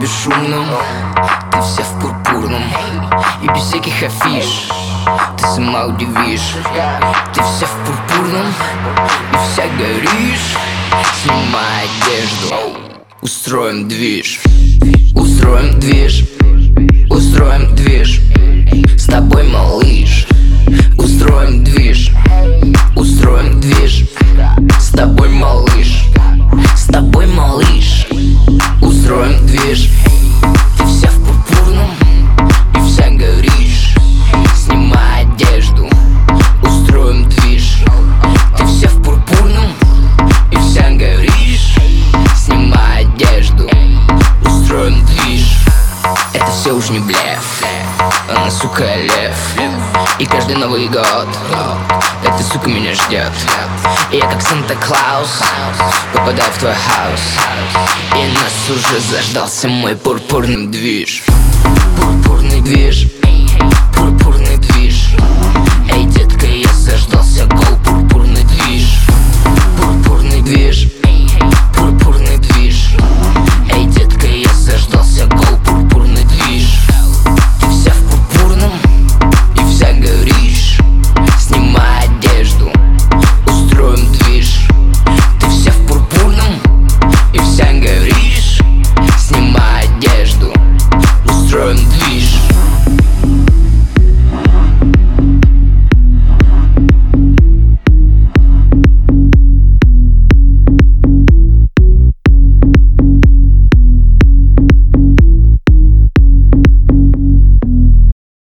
бесшумном, ты вся в пурпурном и без всяких афиш. Ты сама удивишь. Ты вся в пурпурном и вся горишь. Снимай одежду, устроим движ. Устроим движ, устроим движ. С тобой, малыш. Устроим движ, устроим движ. С тобой, малыш. С тобой, малыш. Устроим движ. Ты вся в пурпурном и вся горишь. Снимай одежду, устроим движ. Ты вся в пурпурном и вся горишь. Снимай одежду, устроим движ. Это все уж не блеф, она, сука, лев. И каждый Новый год эта сука меня ждет. И я как Санта-Клаус попадаю в твой хаус. И нас уже заждался мой пурпурный движ. Пурпурный движ, пурпурный движ. Эй, детка, я заждался, гол, пурпурный движ. Пурпурный движ.